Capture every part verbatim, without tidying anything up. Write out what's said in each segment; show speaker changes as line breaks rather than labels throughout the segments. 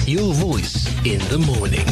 Your voice in the morning.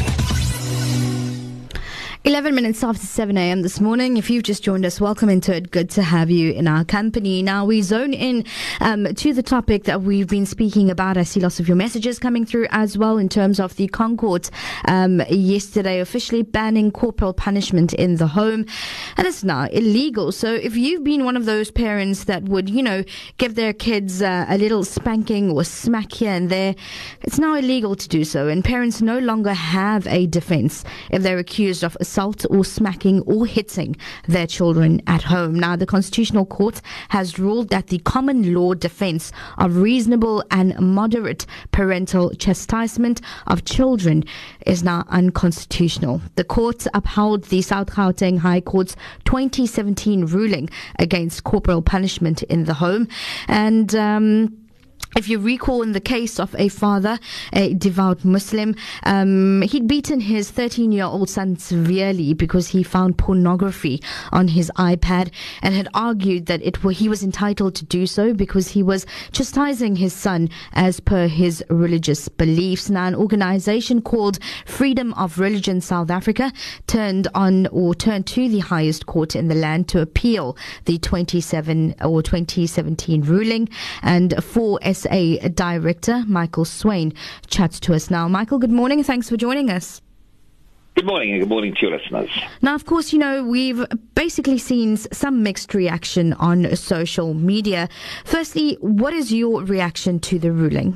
eleven minutes after seven a.m. this morning. If you've just joined us, welcome into it. Good to have you in our company. Now, we zone in um, to the topic that we've been speaking about. I see lots of your messages coming through as well in terms of the ConCourt um, yesterday officially banning corporal punishment in the home. And it's now illegal. So if you've been one of those parents that would, you know, give their kids uh, a little spanking or smack here and there, it's now illegal to do so. And parents no longer have a defense if they're accused of assault or smacking or hitting their children at home. Now, the Constitutional Court has ruled that the common law defense of reasonable and moderate parental chastisement of children is now unconstitutional. The court upheld the South Gauteng High Court's twenty seventeen ruling against corporal punishment in the home. And um If you recall, in the case of a father, a devout Muslim, um, he'd beaten his thirteen-year-old son severely because he found pornography on his iPad and had argued that it were, he was entitled to do so because he was chastising his son as per his religious beliefs. Now, an organization called Freedom of Religion South Africa turned on or turned to the highest court in the land to appeal the twenty-seven or twenty seventeen ruling, and for S A Director Michael Swain chats to us now. Michael, good morning. Thanks for joining us.
Good morning, and good morning to your listeners.
Now, of course, you know, we've basically seen some mixed reaction on social media. Firstly, what is your reaction to the ruling?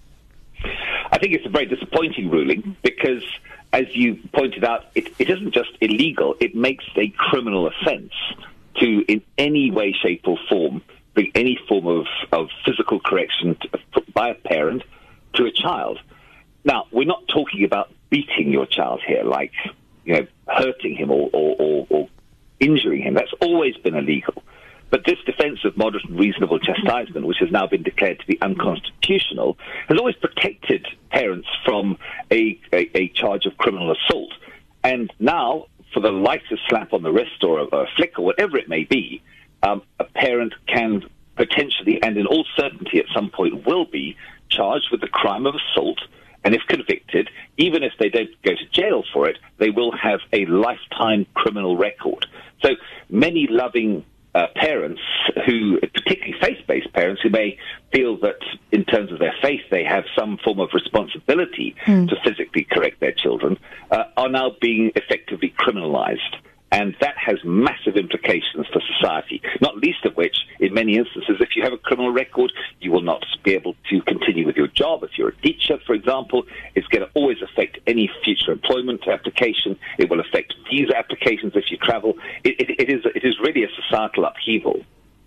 I think it's a very disappointing ruling because, as you pointed out, it, it isn't just illegal, it makes a criminal offence to, in any way, shape or form, bring any form of, of physical correction to, by a parent to a child. Now, we're not talking about beating your child here, like, you know, hurting him or, or, or, or injuring him. That's always been illegal. But this defence of moderate and reasonable chastisement, which has now been declared to be unconstitutional, has always protected parents from a, a, a charge of criminal assault. And now, for the lightest slap on the wrist or a, a flick or whatever it may be, Um, a parent can potentially, and in all certainty at some point will be, charged with the crime of assault, and if convicted, even if they don't go to jail for it, they will have a lifetime criminal record. So many loving uh, parents who, particularly faith-based parents, who may feel that in terms of their faith they have some form of responsibility mm. to physically correct their children, uh, are now being effectively criminalized. And that has massive implications for society, not least of which, in many instances, if you have a criminal record, you will not be able to continue with your job. If you're a teacher, for example, it's going to always affect any future employment application. It will affect visa applications if you travel. It, it, it is it is really a societal upheaval.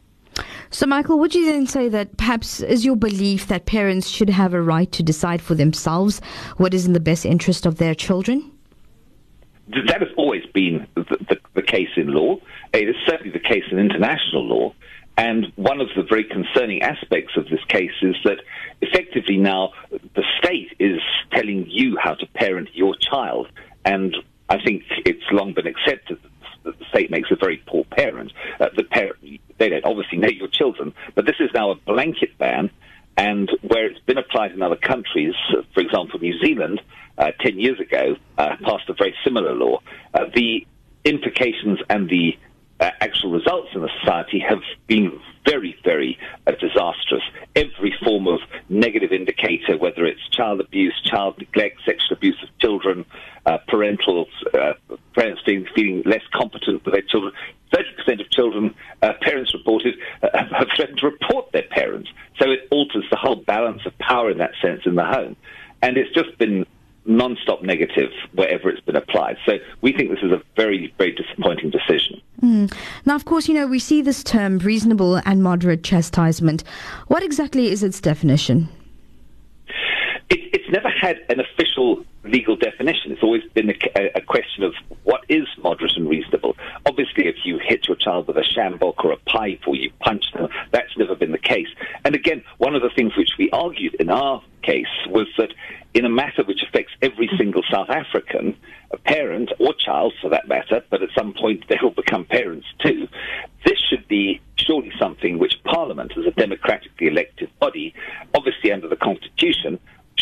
So, Michael, would you then say that perhaps is your belief that parents should have a right to decide for themselves what is in the best interest of their children?
That has always been the, the, the case in law. It is certainly the case in international law. And one of the very concerning aspects of this case is that effectively now the state is telling you how to parent your child. And I think it's long been accepted that the state makes a very poor parent. Uh, the parent, they don't obviously know your children, but this is now a blanket ban. And where it's been applied in other countries, for example, New Zealand, uh, ten years ago, uh, passed a very similar law, uh, the implications and the uh, actual results in the society have been very, very uh, disastrous. Every form of negative indicator, whether it's child abuse, child neglect, sexual abuse of children, uh, parental uh, parents feeling, feeling less competent with their children. thirty percent of children, uh, parents reported, uh, have threatened to report their parents. So it alters the whole balance of power in that sense in the home. And it's just been non-stop negative wherever it's been applied. So we think this is a very, very disappointing decision.
Mm. Now, of course, you know, we see this term reasonable and moderate chastisement. What exactly is its definition?
It, it's never had an official legal definition. It's always been a, a question of what is moderate and reasonable. Obviously, if you hit your child with a shambok or a pipe or you punch them, that's never been the case. And again, one of the things which we argued in our case was that in a matter which affects every single South African, a parent or child for that matter, but at some point they will become parents too, this should be surely something which Parliament, as a democratically elected body, obviously under the Constitution, should decide.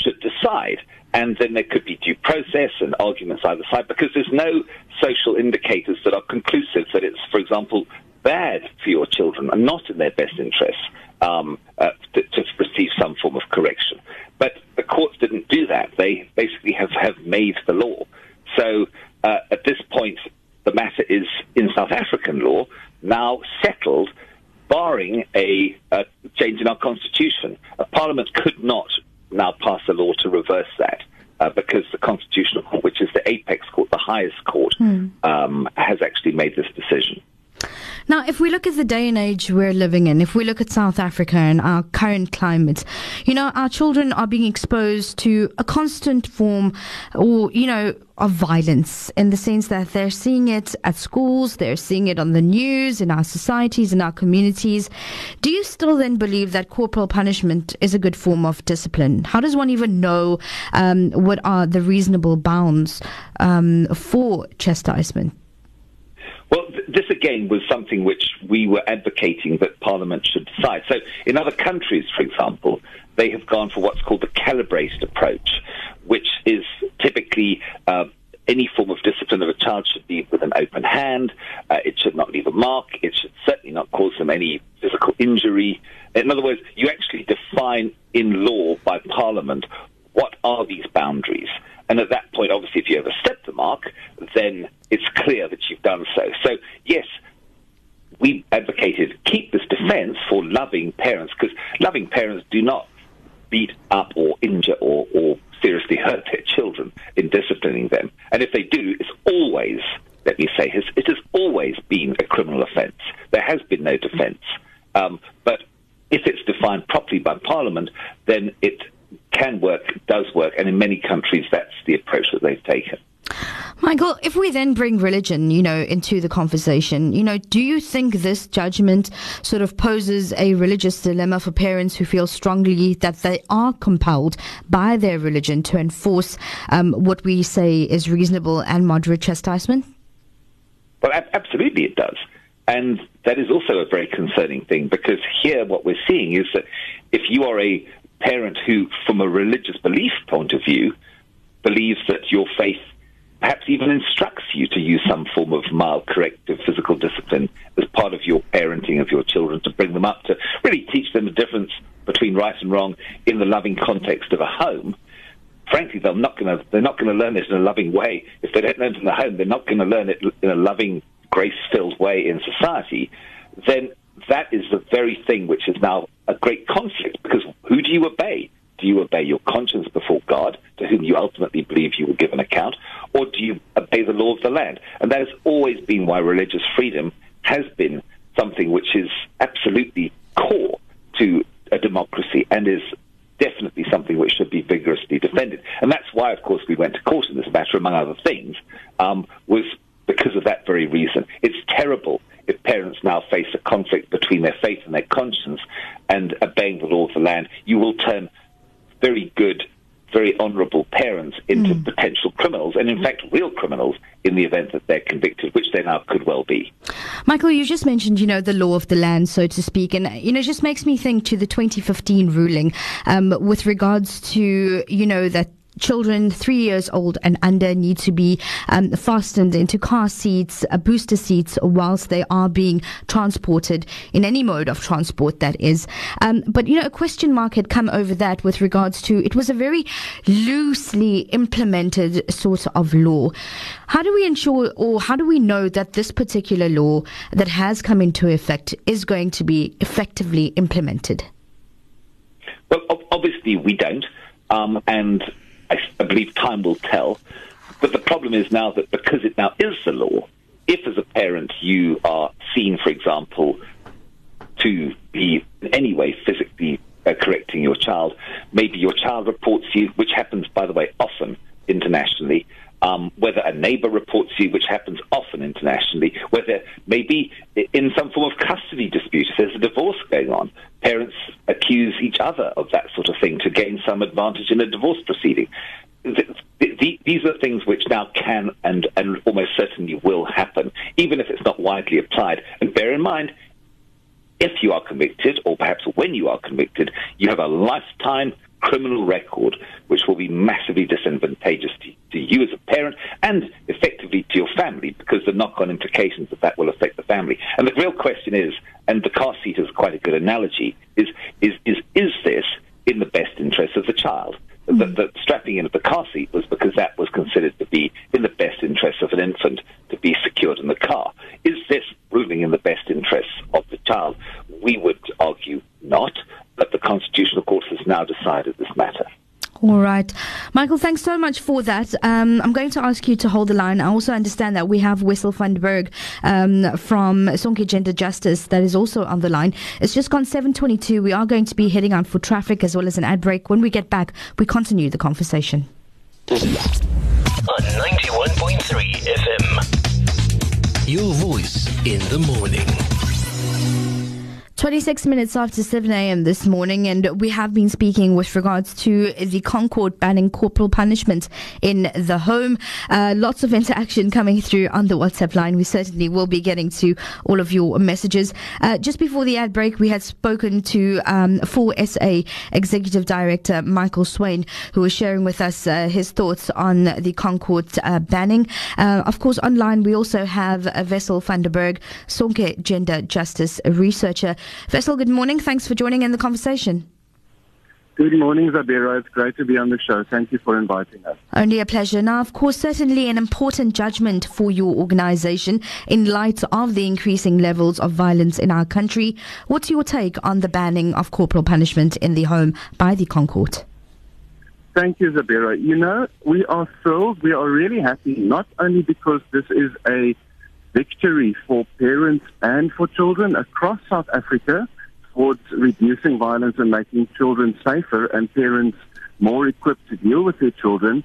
decide. And then there could be due process and arguments either side, because there's no social indicators that are conclusive that it's, for example, bad for your children and not in their best interests um, uh, to, to receive some form of correction. But the courts didn't do that. They basically have, have made the law. So uh, at this point, the matter is in South African law now settled, barring a, a change in our constitution. A parliament could not now pass a law to reverse that uh, because the Constitutional Court, which is the apex court, the highest court, mm. um, has actually made this decision.
Now, if we look at the day and age we're living in, if we look at South Africa and our current climate, you know, our children are being exposed to a constant form or, you know, of violence, in the sense that they're seeing it at schools, they're seeing it on the news, in our societies, in our communities. Do you still then believe that corporal punishment is a good form of discipline? How does one even know um, what are the reasonable bounds um, for chastisement?
Well, th- this again was something which we were advocating that Parliament should decide. So in other countries, for example, they have gone for what's called the calibrated approach, which is typically uh, any form of discipline of a child should be with an open hand. Uh, it should not leave a mark. It should certainly not cause them any physical injury. In other words, you actually define in law by Parliament what are these boundaries. And at that point, obviously, if you overstep the mark, then it's clear that you've done so. So, yes, we advocated keep this defence for loving parents, because loving parents do not beat up or injure or, or seriously hurt their children in disciplining them. And if they do, it's always, let me say, it has always been a criminal offence. There has been no defence. Um, but if it's defined properly by Parliament, then it can work, does work, and in many countries that's the approach that they've taken.
Michael, if we then bring religion, you know, into the conversation, you know, do you think this judgment sort of poses a religious dilemma for parents who feel strongly that they are compelled by their religion to enforce um, what we say is reasonable and moderate chastisement?
Well, ab- absolutely it does. And that is also a very concerning thing, because here what we're seeing is that if you are a parent who, from a religious belief point of view, believes that your faith perhaps even instructs you to use some form of mild corrective physical discipline as part of your parenting of your children, to bring them up, to really teach them the difference between right and wrong in the loving context of a home. Frankly, they're not going to they're not going to learn it in a loving way. If they don't learn it in the home, they're not going to learn it in a loving, grace-filled way in society. Then that is the very thing which is now a great conflict, because who do you obey? Do you obey your conscience before God, to whom you ultimately believe you will give an account, or do you obey the law of the land? And that has always been why religious freedom has been something which is absolutely core to a democracy and is definitely something which should be vigorously defended. And that's why, of course, we went to court in this matter, among other things, um, was because of that very reason. It's terrible if parents now face a conflict between their faith and their conscience and obeying the law of the land. You will turn very good, very honourable parents into mm. potential criminals, and in fact real criminals, in the event that they're convicted, which they now could well be.
Michael, you just mentioned, you know, the law of the land, so to speak, and, you know, it just makes me think to the twenty fifteen ruling um, with regards to, you know, that children three years old and under need to be um, fastened into car seats, uh, booster seats, whilst they are being transported in any mode of transport, that is. Um, but, you know, a question mark had come over that with regards to, it was a very loosely implemented sort of law. How do we ensure, or how do we know that this particular law that has come into effect is going to be effectively implemented?
Well, obviously we don't. Um, and I believe time will tell. But the problem is now that because it now is the law, if as a parent you are seen, for example, to be in any way physically uh, correcting your child, maybe your child reports you, which happens, by the way, often internationally, um, whether a neighbour reports you, which happens often internationally, whether maybe in some form of custody dispute, if there's a divorce going on, parents accuse each other of that sort of thing to gain some advantage in a divorce proceeding. The, the, these are things which now can and, and almost certainly will happen, even if it's not widely applied. And bear in mind, if you are convicted, or perhaps when you are convicted, you have a lifetime criminal record, which will be massively disadvantageous to, to you as a parent and effectively to your family, because the knock-on implications of that will affect the family. And the real question is, and the car seat is quite a good analogy, is is is, is this in the best interest of the child? Mm. The, the strapping in of the car seat was because that was considered to be in the best interest of an infant to be secured in the car. Is this ruling in the best interests of the child? We would argue not, but the Constitutional Court has now decided this matter.
All right. Michael, thanks so much for that. Um, I'm going to ask you to hold the line. I also understand that we have Wessel van der Berg um, from Sonke Gender Justice that is also on the line. It's just gone seven twenty-two. We are going to be heading out for traffic as well as an ad break. When we get back, we continue the conversation.
On ninety-one point three F M. Your voice in the morning.
twenty-six minutes after seven a.m. this morning, and we have been speaking with regards to the ConCourt banning corporal punishment in the home. Uh, lots of interaction coming through on the WhatsApp line. We certainly will be getting to all of your messages. Uh, just before the ad break, we had spoken to um, four S A Executive Director Michael Swain, who was sharing with us uh, his thoughts on the ConCourt uh, banning. Uh, of course, online we also have uh, Wessel van der Berg, Sonke Gender Justice researcher. Wessel, good morning. Thanks for joining in the conversation.
Good morning, Zabira. It's great to be on the show. Thank you for inviting us.
Only a pleasure. Now, of course, certainly an important judgment for your organization in light of the increasing levels of violence in our country. What's your take on the banning of corporal punishment in the home by the ConCourt?
Thank you, Zabira. You know, we are thrilled. We are really happy, not only because this is a victory for parents and for children across South Africa towards reducing violence and making children safer and parents more equipped to deal with their children.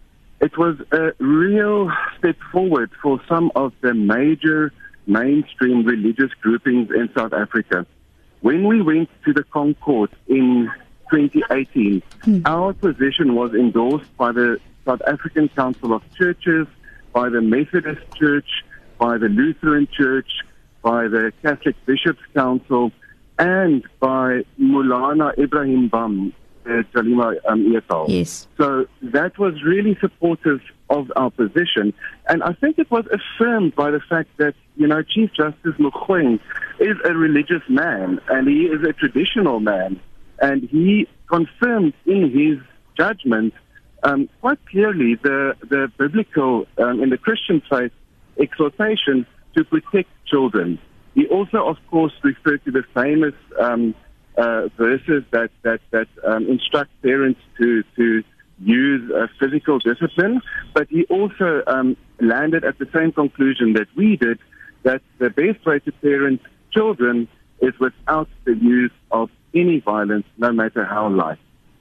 It was a real step forward for some of the major mainstream religious groupings in South Africa. When we went to the ConCourt in twenty eighteen, hmm. our position was endorsed by the South African Council of Churches, by the Methodist Church, by the Lutheran Church, by the Catholic Bishops' Council, and by Mulana Ibrahim Bam, uh, Jalima um, Ietal.
Yes.
So that was really supportive of our position. And I think it was affirmed by the fact that, you know, Chief Justice Mogoeng is a religious man, and he is a traditional man. And he confirmed in his judgment um, quite clearly the, the biblical, um, in the Christian faith, exhortation to protect children. He also, of course, referred to the famous um, uh, verses that that that um, instruct parents to to use uh, physical discipline. But he also um, landed at the same conclusion that we did, that the best way to parent children is without the use of any violence, no matter how light.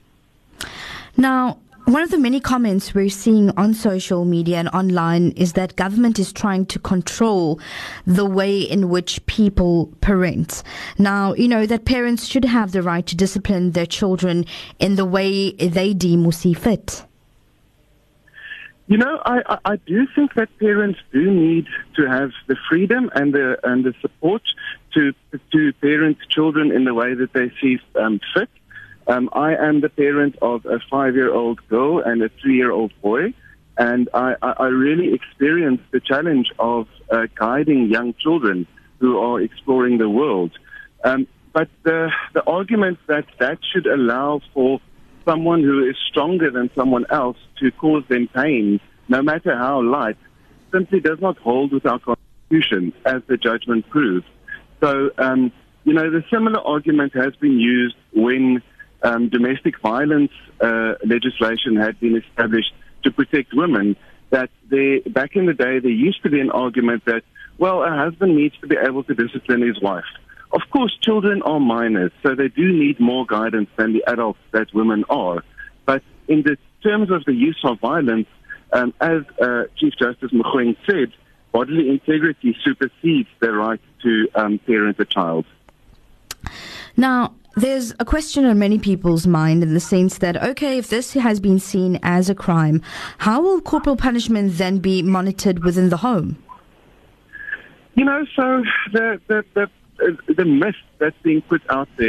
Now, one of the many comments we're seeing on social media and online is that government is trying to control the way in which people parent. Now, you know, that parents should have the right to discipline their children in the way they deem or see fit.
You know, I, I, I do think that parents do need to have the freedom and the and the support to to parent children in the way that they see um, fit. Um, I am the parent of a five-year-old girl and a three-year-old boy, and I, I, I really experienced the challenge of uh, guiding young children who are exploring the world. Um, but the, the argument that that should allow for someone who is stronger than someone else to cause them pain, no matter how light, simply does not hold with our Constitution, as the judgment proves. So, um, you know, the similar argument has been used when Um, domestic violence uh, legislation had been established to protect women, that they, back in the day there used to be an argument that, well, a husband needs to be able to discipline his wife. Of course, children are minors, so they do need more guidance than the adults that women are. But in the terms of the use of violence, um, as uh, Chief Justice Mogoeng said, bodily integrity supersedes the right to um, parent a child.
Now, there's a question on many people's mind in the sense that, okay, if this has been seen as a crime, how will corporal punishment then be monitored within the home?
You know, so the the the, the myth that's being put out there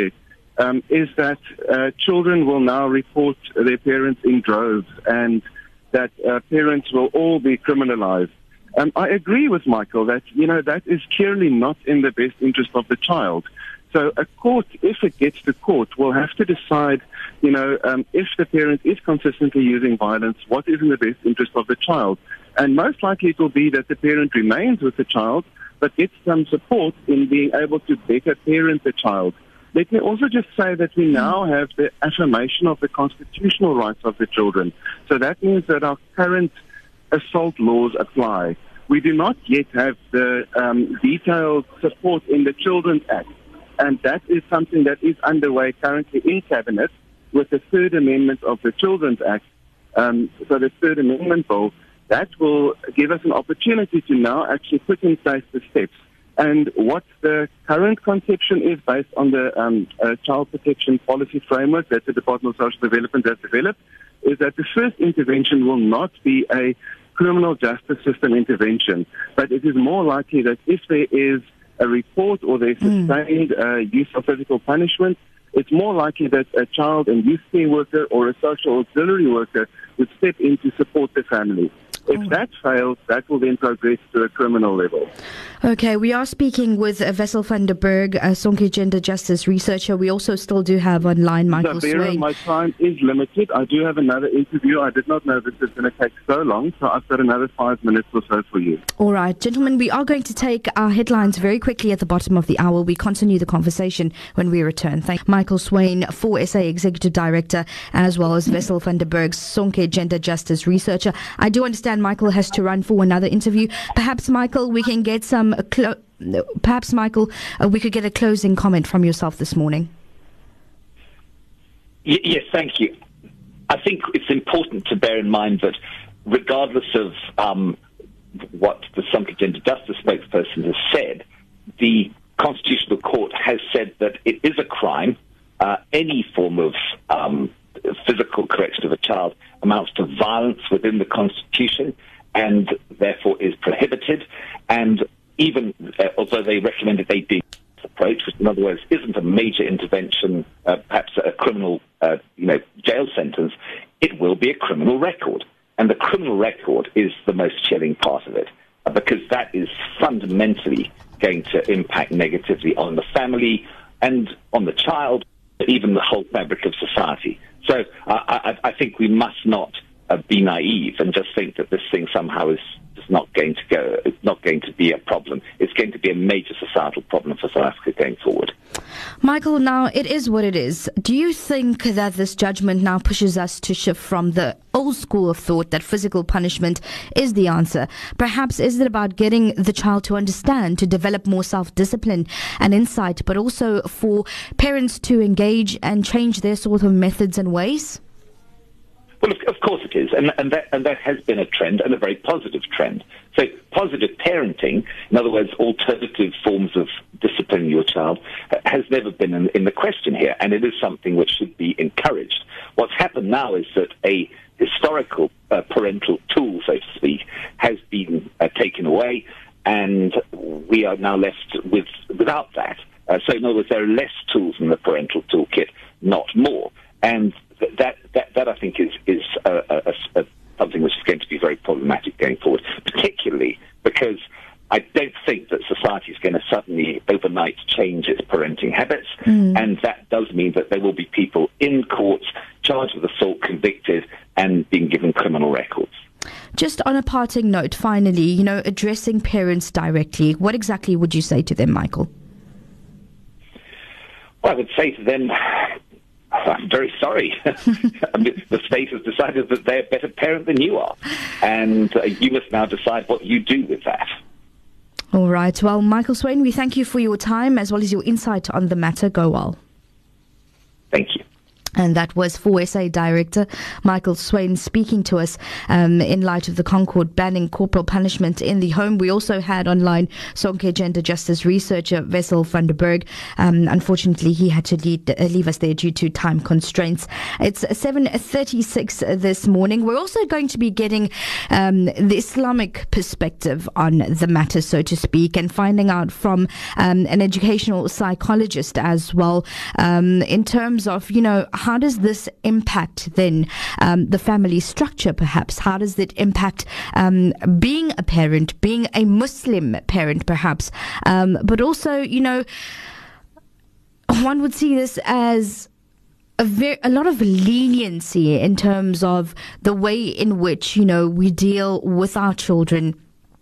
um, is that uh, children will now report their parents in droves, and that uh, parents will all be criminalized. Um, I agree with Michael that, you know, that is clearly not in the best interest of the child. So a court, if it gets to court, will have to decide, you know, um, if the parent is consistently using violence, what is in the best interest of the child. And most likely it will be that the parent remains with the child, but gets some support in being able to better parent the child. Let me also just say that we now have the affirmation of the constitutional rights of the children. So that means that our current assault laws apply. We do not yet have the um, detailed support in the Children's Act. And that is something that is underway currently in Cabinet with the Third Amendment of the Children's Act. Um, so the Third Amendment bill, that will give us an opportunity to now actually put in place the steps. And what the current conception is based on the um, uh, Child Protection Policy Framework that the Department of Social Development has developed, is that the first intervention will not be a criminal justice system intervention, but it is more likely that if there is a report or there's sustained uh, use of physical punishment, it's more likely that a child and youth care worker or a social auxiliary worker would step in to support the family. If that fails, that will then progress to a criminal level.
Okay, we are speaking with uh, Wessel van der Berg, a Sonke gender justice researcher. We also still do have online Michael
Vera,
Swain.
My time is limited. I do have another interview. I did not know this is going to take so long, so I've got another five minutes or so for you.
All right, gentlemen, we are going to take our headlines very quickly at the bottom of the hour. We continue the conversation when we return. Thank Michael Swain, four S A Executive Director, as well as Wessel van der Berg, Sonke gender justice researcher. I do understand Michael has to run for another interview. Perhaps, Michael, we can get some... Clo- Perhaps, Michael, uh, we could get a closing comment from yourself this morning.
Y- yes, thank you. I think it's important to bear in mind that regardless of um, what the Sonke Gender Justice spokesperson has said, the Constitutional Court has said that it is a crime. Uh, any form of um, physical correction of a child amounts to violence within the Constitution and therefore is prohibited. And even uh, although they recommended they do this approach, which in other words isn't a major intervention, uh, perhaps a criminal, uh, you know, jail sentence, it will be a criminal record, and the criminal record is the most chilling part of it, uh, because that is fundamentally going to impact negatively on the family and on the child, even the whole fabric of society. So uh, I, I think we must not uh, be naive and just think that this thing somehow is just not going to go, it's not going to be a problem. It's going to be a major societal problem for South Africa going forward.
Michael, now it is what it is. Do you think that this judgment now pushes us to shift from the old school of thought that physical punishment is the answer? Perhaps is it about getting the child to understand, to develop more self-discipline and insight, but also for parents to engage and change their sort of methods and ways?
Well, of, of course it is, and, and, that, and that has been a trend, and a very positive trend. So positive parenting, in other words, alternative forms of disciplining your child, has never been in, in the question here, and it is something which should be encouraged. What's happened now is that a historical uh, parental tool, so to speak, has been uh, taken away, and we are now left with without that. Uh, so in other words, there are less tools in the parental toolkit, not more. And that, that, that I think is, is a, a, a, something which is going to be very problematic going forward, particularly because I don't think that society is going to suddenly overnight change its parenting habits, mm. and that does mean that there will be people in courts charged with assault, convicted, and being given criminal records.
Just on a parting note, finally, you know, addressing parents directly, what exactly would you say to them, Michael?
Well, I would say to them, I'm very sorry. I mean, the state has decided that they're a better parent than you are, and uh, you must now decide what you do with that.
All right. Well, Michael Swain, we thank you for your time as well as your insight on the matter. Go well.
Thank you.
And that was four S A Director Michael Swain speaking to us um, in light of the Concord banning corporal punishment in the home. We also had online Sonke gender justice researcher Wessel van der Berg. Um, unfortunately, he had to lead, uh, leave us there due to time constraints. It's seven thirty-six this morning. We're also going to be getting um, the Islamic perspective on the matter, so to speak, and finding out from um, an educational psychologist as well um, in terms of, you know, how does this impact then um, the family structure, perhaps? How does it impact um, being a parent, being a Muslim parent, perhaps? Um, but also, you know, one would see this as a, very, a lot of leniency in terms of the way in which, you know, we deal with our children.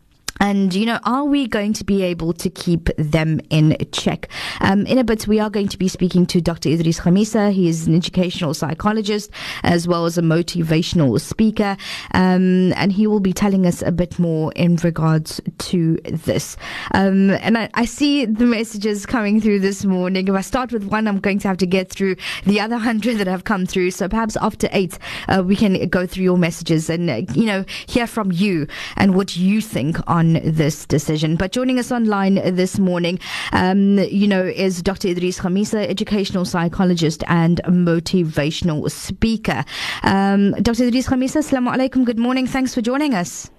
And, you know, are we going to be able to keep them in check? Um, in a bit, we are going to be speaking to Doctor Idris Khamisa. He is an educational psychologist as well as a motivational speaker. Um, and he will be telling us a bit more in regards to this. Um, and I, I see the messages coming through this morning. If I start with one, I'm going to have to get through the other hundred that have come through. So perhaps after eight, uh, we can go through your messages and, uh, you know, hear from you and what you think on this decision. But joining us online this morning, um, you know, is Doctor Idris Khamisa, educational psychologist and motivational speaker. Um, Doctor Idris Khamisa, assalamu alaikum. Good morning. Thanks for joining us.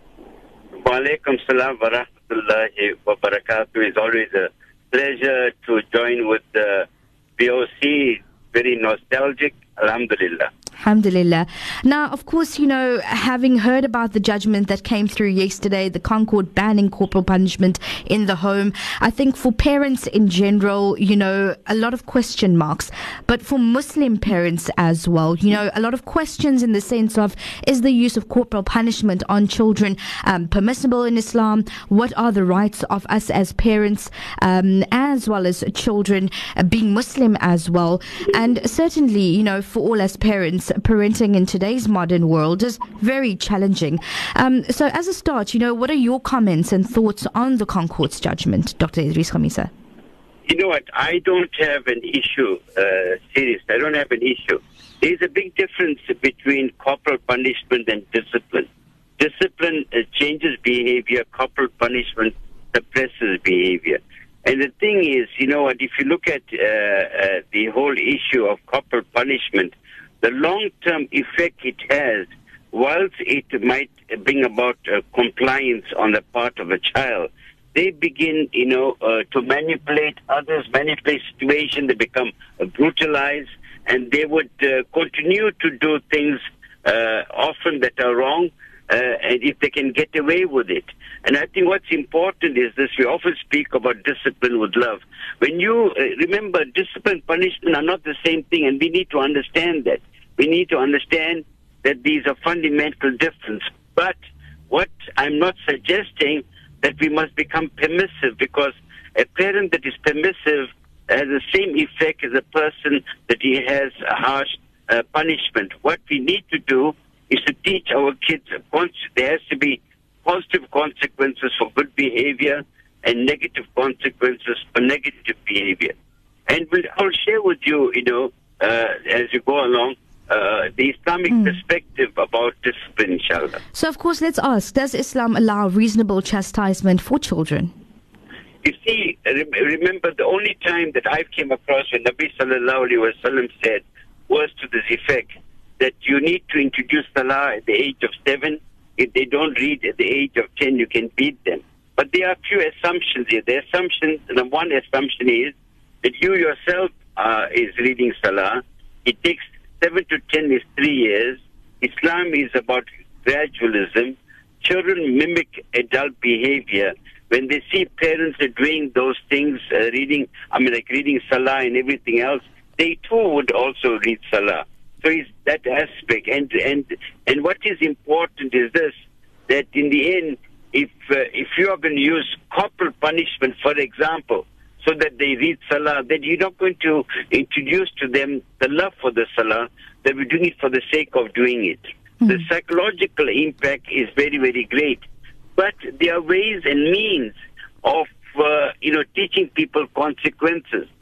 Wa alaikum salam wa rahmatullahi wa barakatuh. It's always a pleasure to join with the B O C. Very nostalgic. Alhamdulillah.
Alhamdulillah. Now, of course, you know, having heard about the judgment that came through yesterday, the Concord banning corporal punishment in the home, I think for parents in general, you know, a lot of question marks. But for Muslim parents as well, you know, a lot of questions in the sense of, is the use of corporal punishment on children um, permissible in Islam? What are the rights of us as parents, um, as well as children uh, being Muslim as well? And certainly, you know, for all us parents, parenting in today's modern world is very challenging. Um, so as a start, you know, what are your comments and thoughts on the Concord's judgment, Doctor Idris Khamisa?
You know what? I don't have an issue, uh, serious. I don't have an issue. There's a big difference between corporal punishment and discipline. Discipline uh, changes behavior. Corporal punishment suppresses behavior. And the thing is, you know what, if you look at uh, uh, the whole issue of corporal punishment, the long-term effect it has, whilst it might bring about uh, compliance on the part of a child, they begin, you know, uh, to manipulate others, manipulate situations, they become uh, brutalized, and they would uh, continue to do things uh, often that are wrong, uh, and if they can get away with it. And I think what's important is this, we often speak about discipline with love. When you uh, remember, discipline and punishment are not the same thing, and we need to understand that. We need to understand that these are fundamental differences. But what I'm not suggesting that we must become permissive, because a parent that is permissive has the same effect as a person that he has a harsh uh, punishment. What we need to do is to teach our kids, there has to be positive consequences for good behavior and negative consequences for negative behavior. And we'll, I'll share with you, you know, uh, as you go along, uh, the Islamic mm. perspective about discipline, inshallah.
So, of course, let's ask, does Islam allow reasonable chastisement for children?
You see, remember, the only time that I came across when Nabi Sallallahu Alaihi Wasallam said was to this effect, that you need to introduce salah at the age of seven. If they don't read at the age of ten, you can beat them. But there are a few assumptions here. The assumption, the one assumption is that you yourself uh, is reading salah. It takes seven to ten is three years. Islam is about gradualism. Children mimic adult behavior. When they see parents are doing those things, uh, reading, I mean, like reading salah and everything else, they too would also read salah. So it's that aspect. And and and what is important is this, that in the end, if uh, if you are going to use corporal punishment, for example, so that they read salah, then you're not going to introduce to them the love for the salah, that we're doing it for the sake of doing it. Mm-hmm. The psychological impact is very, very great. But there are ways and means of, uh, you know, teaching people consequences.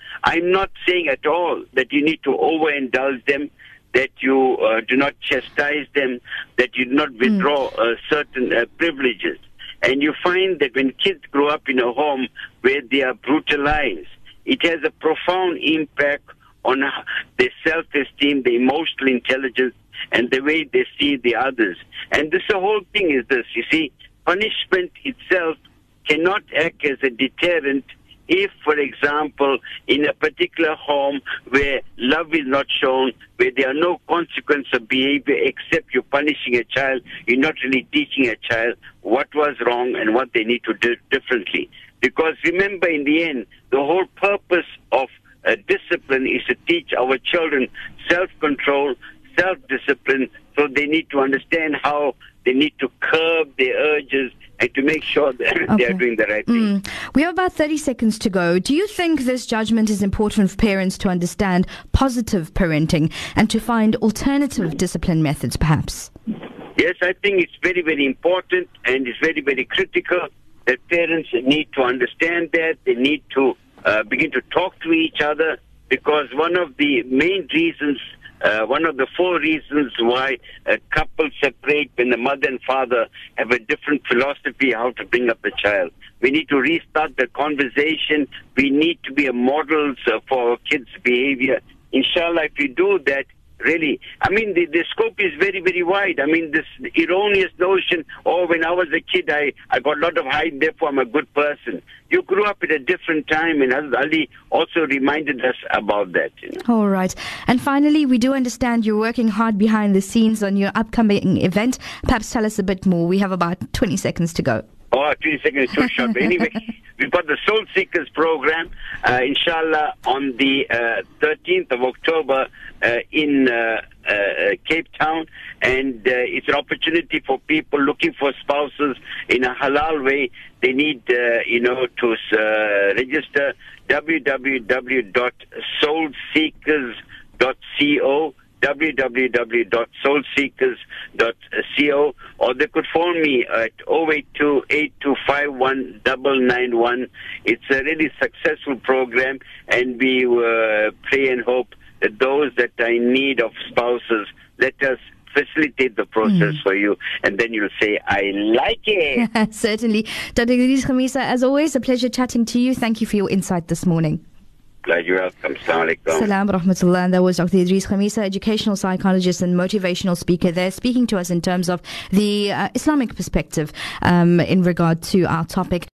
I'm not saying at all that you need to overindulge them, that you uh, do not chastise them, that you do not withdraw mm. uh, certain uh, privileges. And you find that when kids grow up in a home where they are brutalized, it has a profound impact on their self-esteem, their emotional intelligence, and the way they see the others. And this the whole thing is this, you see, punishment itself cannot act as a deterrent if, for example, in a particular home where love is not shown, where there are no consequences of behavior except you're punishing a child, you're not really teaching a child what was wrong and what they need to do differently. Because remember, in the end, the whole purpose of uh, discipline is to teach our children self-control, self-discipline, so they need to understand how they need to curb their urges and to make sure that okay. they are doing the right thing.
Mm. We have about thirty seconds to go. Do you think this judgment is important for parents to understand positive parenting and to find alternative discipline methods, perhaps?
Yes, I think it's very, very important, and it's very, very critical that parents need to understand that. They need to uh, begin to talk to each other, because one of the main reasons Uh, one of the four reasons why a couple separate when the mother and father have a different philosophy how to bring up the child. We need to restart the conversation. We need to be a model uh, for our kids' behavior. Inshallah, if we do that, really, I mean, the, the scope is very, very wide. I mean, this erroneous notion, oh, when I was a kid, I, I got a lot of height, therefore I'm a good person. You grew up at a different time, and Hazrat Ali also reminded us about that. You know.
All right. And finally, we do understand you're working hard behind the scenes on your upcoming event. Perhaps tell us a bit more. We have about twenty seconds to go.
Oh, twenty seconds is too short. But anyway, we've got the Soul Seekers program, uh, inshallah, on the uh, thirteenth of October uh, in uh, uh, Cape Town. And uh, it's an opportunity for people looking for spouses in a halal way. They need, uh, you know, to uh, register w w w dot soul seekers dot co. w w w dot soul seekers dot co, or they could phone me at zero eight two, eight two five one, nine nine one. It's a really successful program, and we uh, pray and hope that those that are in need of spouses, let us facilitate the process mm. for you, and then you'll say, I like it.
Certainly. Doctor Idris Khamisa, as always, a pleasure chatting to you. Thank you for your insight this morning.
Glad you're welcome. Assalamu alaikum.
Salam rahmatullah. And that was Doctor Idris Khamisa, educational psychologist and motivational speaker there, speaking to us in terms of the uh, Islamic perspective um, in regard to our topic.